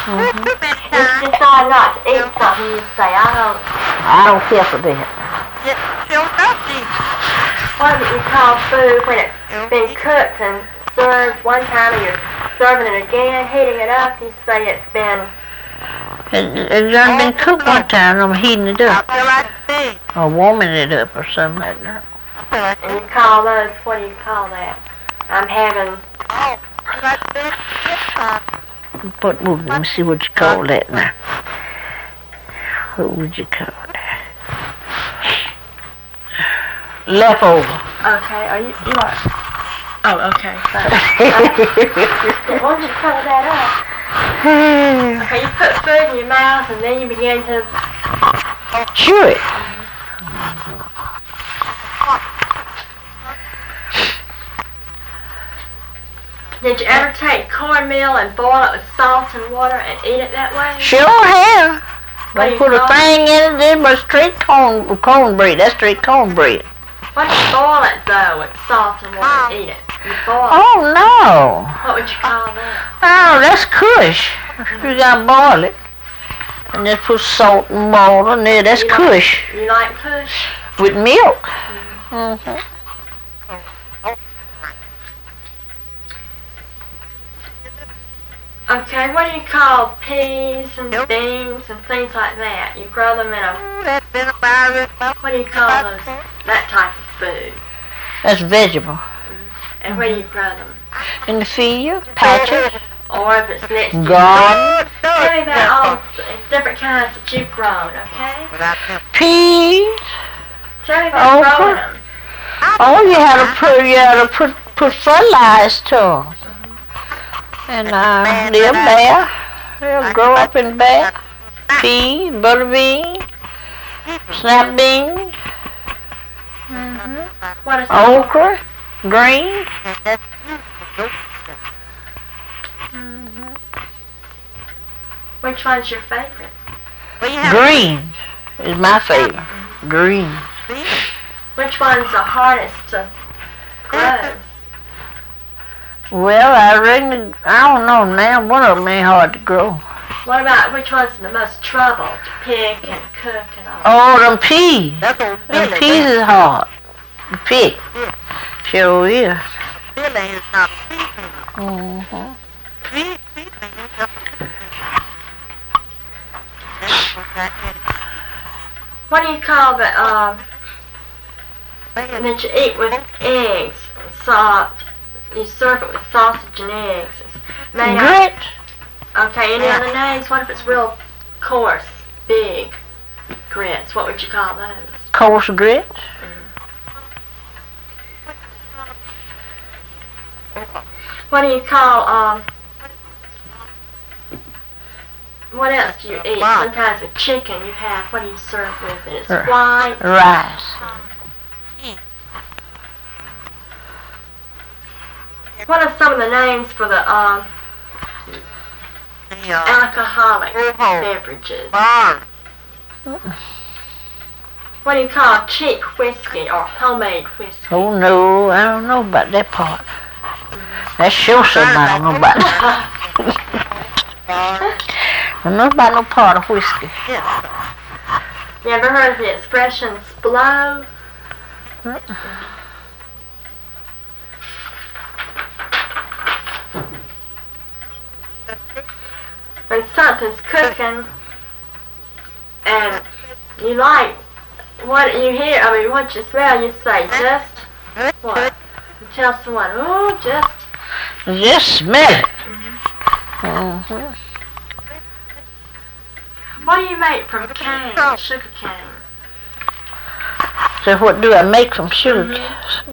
You decide not to eat something, you say, I don't care for that. What do you call food when it's been cooked and served one time and you're serving it again, heating it up, you say it's been... It's done been cooked one time, I'm heating it up. Or warming it up or something like that. And you call those, what do you call that? I'm having... Let me see what you call that now. What would you call that? Leftover. Okay, you are... Oh, okay, fine. Why don't you cover that up? Okay, you put food in your mouth and then you begin to... Chew it. Did you ever take cornmeal and boil it with salt and water and eat it that way? Sure have. Don't put a thing in it, then but straight cornbread. That's straight cornbread. Why don't you boil it though with salt and water and eat it? You boil it. Oh no. What would you call that? Oh, that's kush. You gotta boil it. And then put salt and water in there. That's kush. You like kush? With milk. Mm-hmm. Okay, what do you call peas and beans and things like that? You grow them in a... What do you call those? That type of food. That's vegetable. And where do you grow them? In the field, patches, Or if it's next to garden. Tell me about all the different kinds that you've grown, okay? Peas. Tell me about growing them. Oh, you had to put fertilizer to them. And they'll bear. They'll grow up and bear. Peas, butter beans, snap beans, What is okra, green. Which one's your favorite? Green is my favorite. Green. Which one's the hardest to grow? Well, I don't know now. One of them ain't hard to grow. What about which one's the most trouble to pick and cook and all? Oh, them peas. Them peas is hard to pick. Sure is. Mm-hmm. What do you call that you eat with eggs and salt? You serve it with sausage and eggs. It's made Grit. Okay, any other names? What if it's real coarse, big grits? What would you call those? Coarse grit. What do you call, what else do you eat? Sometimes with chicken you have, what do you serve with it? It's white. Rice. What are some of the names for the, alcoholic beverages? What do you call cheap whiskey or homemade whiskey? Oh no, I don't know about that part. That's sure something I don't know about. I don't know about no part of whiskey. You ever heard of the expression blow? When something's cooking and you like what you hear, what you smell, you say, just what? You tell someone, oh, just smell it. What do you make from cane, sugar cane? So what do I make from sugar?